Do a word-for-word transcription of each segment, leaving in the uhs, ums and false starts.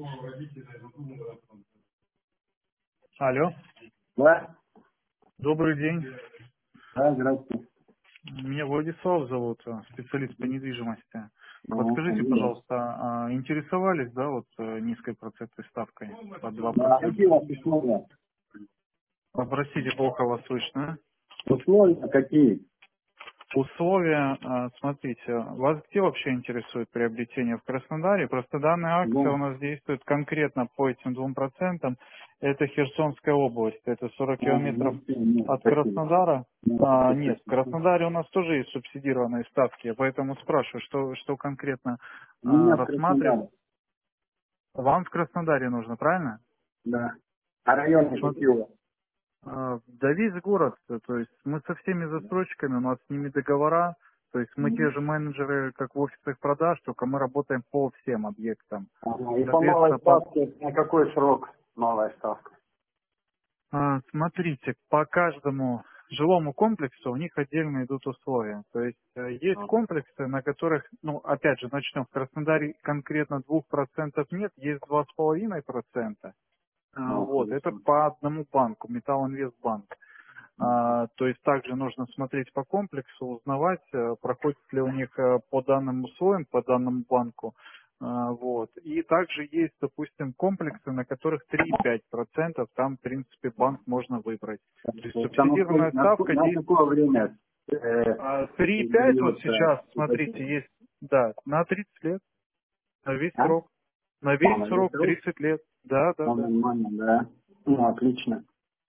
Алло, Да, добрый день. да, здравствуйте. Меня Владислав зовут, э, специалист по недвижимости. Ну, Подскажите, да. пожалуйста, а интересовались, да, вот э, низкой процентной ставкой под Да, какие у два процента? вас условия? Простите, плохо вас слышно. Условия какие? Условия, а, смотрите, вас где вообще интересует приобретение в Краснодаре? Просто данная акция у Ну, нас действует конкретно по этим двум процентам. Это Херсонская область, это сорок а, километров ну, все, нет, от спасибо. Краснодара. Нет, А, нет, в спасибо. Краснодаре у нас тоже есть субсидированные ставки, я поэтому спрашиваю, что, что конкретно У меня а, в рассматривать. Краснодаре, Вам в Краснодаре нужно, правильно? да. А районы какие у вас? А, Да весь город, э, то есть мы со всеми застройщиками, у нас с ними договора, то есть мы те Мгм. же менеджеры, как в офисах продаж, только мы работаем по всем объектам. Ага, и по малой Соответственно, по- ставке, на какой срок малая ставка? а, смотрите, по каждому жилому комплексу у них отдельно идут условия. То есть э, есть А, комплексы, на которых, ну, опять же, начнем в Краснодаре конкретно двух процентов нет, есть два с половиной процента. А, ну, Вот, это хорошо. по одному банку, Металлинвестбанк. Мгм. А, то есть также нужно смотреть по комплексу, узнавать, э, проходит ли у них э, по данным условиям, по данному банку. А, вот. И также есть, допустим, комплексы, на которых три-пять процентов, там, в принципе, банк можно выбрать. То есть Это на, субсидированная сколько- на, ско- ставка на действует какое время э, три-пять, вот дается сейчас, смотрите, ипотека? есть, да, на тридцать лет, на весь А? срок. На А, весь на весь срок срок? тридцать лет. Да, да, Ну, да. нормально, да. Ну, отлично.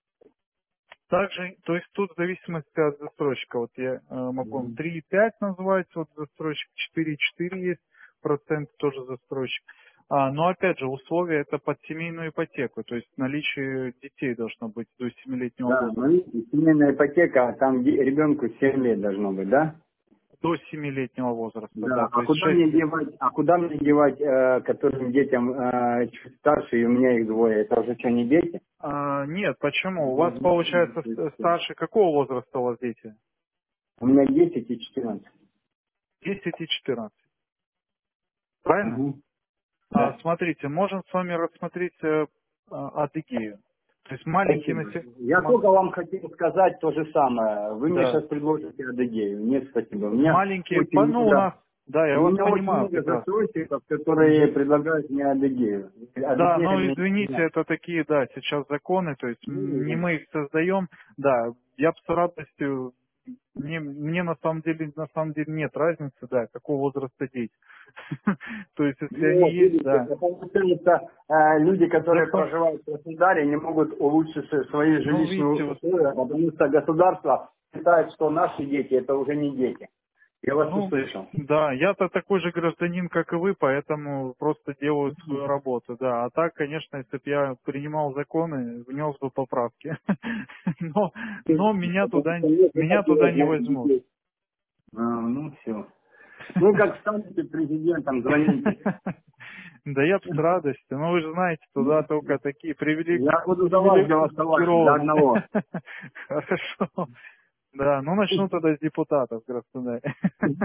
Также, то есть тут в зависимости от застройщика, вот я э, могу вам три и пять назвать, вот застройщик четыре и четыре есть, процент тоже застройщик. А, но опять же, условия это под семейную ипотеку, то есть наличие детей должно быть до семилетнего Да, ну возраста. видите, семейная ипотека, а там де- ребенку семь лет должно быть, да? До семилетнего возраста, Да. да, то А есть куда мне шесть лет. девать, а куда мне девать, э, которым детям э, чуть старше, и у меня их двое? Это уже что, не дети? А, нет, почему? У вас Мгм. получается ст- старше, какого возраста у вас дети? У меня десять и четырнадцать. десять и четырнадцать, правильно? Угу. А, Да. смотрите, можем с вами рассмотреть э, а, Адыгею. То есть маленький Спасибо. насе- Я ма- только вам хотел сказать то же самое. Вы мне да, сейчас предложите Адыгею. Нет, спасибо. У меня маленькие, по- очень ну у много, нас, да, у я вас меня очень понимаю много прекрасно. застройщиков, которые Мгм. предлагают мне Адыгею. Да, Адыгея ну мне извините, не это такие, да, сейчас законы, то есть м, не надо. мы их создаем, да, я бы с радостью, мне, мне на самом деле, на самом деле нет разницы, да, какого возраста дети. То есть если Ну они вот, есть, видите, да, это получается, э, люди, которые закон, проживают в Краснодаре, не могут улучшить с- свои ну жилищные видите, вот. условия, потому что государство считает, что наши дети это уже не дети. Я вас Ну, услышал. да, я-то такой же гражданин, как и вы, поэтому просто делаю свою работу, да. А так, конечно, если бы я принимал законы, внес бы поправки. Но, но меня Потому туда, что нет меня туда такого не для возьмут. детей. А, ну все. Ну как станете президентом, звоните. Да я б с радостью. Но вы же знаете, туда только такие привилеги- Я буду за вас голосовать, за привилегированные. одного. Хорошо. Да, ну начну тогда с депутатов в Краснодаре.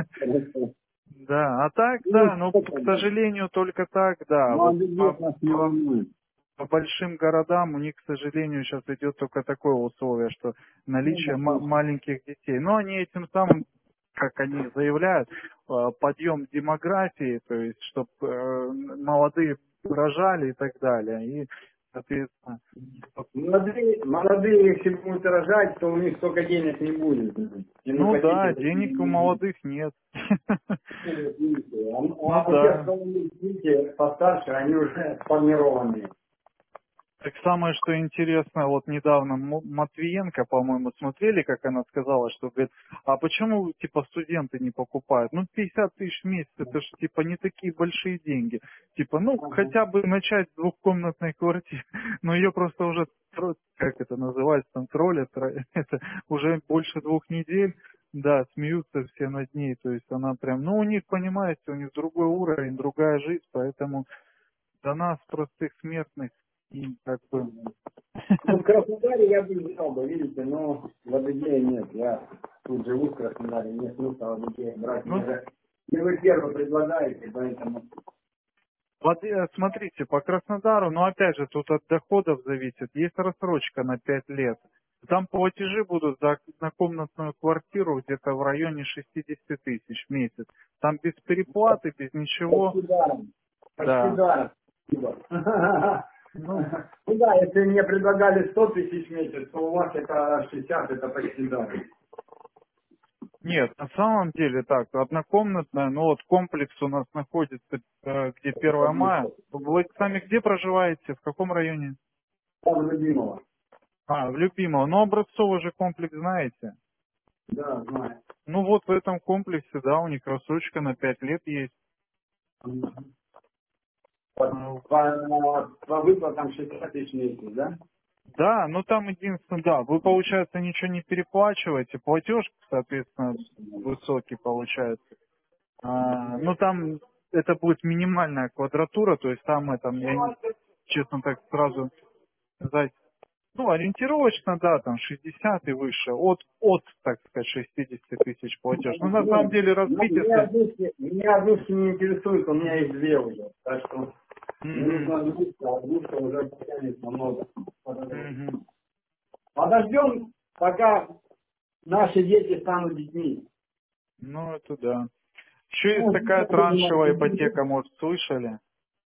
Да, а так, Ну, да, но, что к тогда? сожалению, только так, да. Ну, а Вот бюджет по, нас не по- волнует. по большим городам у них, к сожалению, сейчас идет только такое условие, что Ну, наличие ма- допустим. маленьких детей. Но они этим самым, как они заявляют, э, подъем демографии, то есть, чтобы молодые рожали и так далее. И, соответственно, Молодые, молодые, если будут рожать, то у них столько денег не будет. И на ну ипотеке да, такие денег у не будет. молодых нет. Ну, вот видите, А Ну а у тех, да. кого вы видите, постарше, они уже сформированные. Так самое, что интересно, вот недавно М- Матвиенко, по-моему, смотрели, как она сказала, что, говорит, а почему, типа, студенты не покупают? Ну, пятьдесят тысяч в месяц, это же, типа, не такие большие деньги. Типа, ну, Ага. хотя бы начать с двухкомнатной квартиры, но ее просто уже, тро- как это называется, там, троллят, тро- это уже больше двух недель, да, смеются все над ней, то есть она прям, ну, у них, понимаете, у них другой уровень, другая жизнь, поэтому до нас, простых смертных, им как бы... Ну, в Краснодаре я бы взял бы, видите, но в Адыгее нет. Я тут живу в Краснодаре, нет смысла в Адыгее брать. Мне Ну, же, мне вы первый предлагаете, поэтому... Вот, э, смотрите, по Краснодару, но опять же, тут от доходов зависит. Есть рассрочка на пять лет. Там платежи будут за однокомнатную квартиру где-то в районе шестьдесят тысяч в месяц. Там без переплаты, без ничего. Почти даром. Почти Да. даром. Спасибо. Ну, Ну да, если мне предлагали сто тысяч в месяц, то у вас это шестьдесят, это почти даром. нет, на самом деле так, однокомнатная, но вот комплекс у нас находится, э, где первое мая. Вы сами где проживаете, в каком районе? Там любимого. А, в Любимого. Ну, Образцовый же комплекс знаете. Да, знаю. Ну вот в этом комплексе, да, у них рассрочка на пять лет есть. По, А, по, по выплатам шестьдесят тысяч в месяц, да? да, ну там единственное, да, вы, получается, ничего не переплачиваете, платеж, соответственно, высокий получается. А, ну там это будет минимальная квадратура, то есть там это, я не- честно так сразу сказать, ну, ориентировочно, да, там шестьдесят и выше, от, от, так сказать, шестьдесят тысяч платеж. Ну, на самом Нет, деле разбить, меня если... одушки, меня одушки не интересует, у меня Мгм. есть две уже. Так что мне Мгм. нужна одушка, а одушка уже потянет намного. Мгм. Подождем, пока наши дети станут детьми. Ну, это да. Еще есть Ну, такая траншевая ипотека, может, слышали?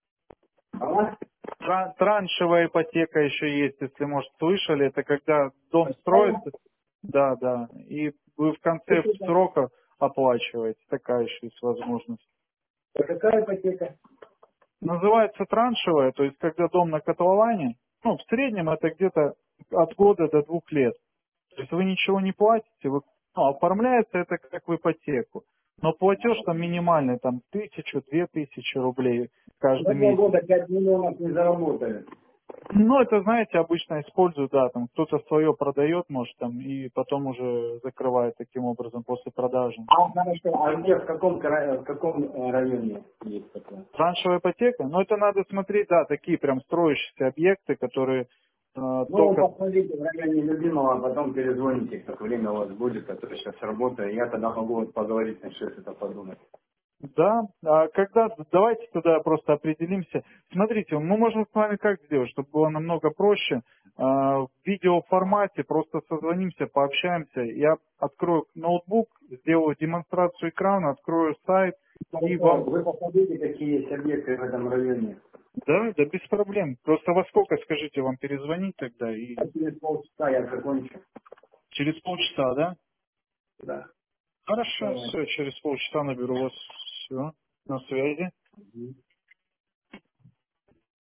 а? Тра- Траншевая ипотека еще есть, если, может, слышали. Это когда дом строится, да, да, и вы в конце срока оплачиваете. Такая еще есть возможность. А какая ипотека? Называется траншевая, то есть когда дом на котловане, ну, в среднем это где-то от года до двух лет. То есть вы ничего не платите, вы, ну, оформляется это как в ипотеку. Но платеж там минимальный, там тысячу, две тысячи рублей За каждый два месяц. года пять миллионов не заработали. Ну, это, знаете, обычно используют, да, там кто-то свое продает, может, там, и потом уже закрывает таким образом после продажи. А, хорошо, а где, в каком, кра- в каком э, районе есть такое? Траншевая ипотека, ну, это надо смотреть, да, такие прям строящиеся объекты, которые э, Ну, только... посмотрите в районе любимого, а потом перезвоните, как время у вас будет, а то сейчас работаю, я тогда могу вот поговорить насчет этого подумать. Да, а когда, давайте тогда просто определимся. Смотрите, мы можем с вами как сделать, чтобы было намного проще. А, В видеоформате просто созвонимся, пообщаемся. Я открою ноутбук, сделаю демонстрацию экрана, открою сайт и Хорошо, вам... вы посмотрите, какие есть объекты в этом районе. Да, да, без проблем. Просто во сколько, скажите, вам перезвонить тогда? И А через полчаса я закончу. через полчаса, да? Да. Хорошо, Давай. все, через полчаса наберу вас. Все, на связи. Мгм.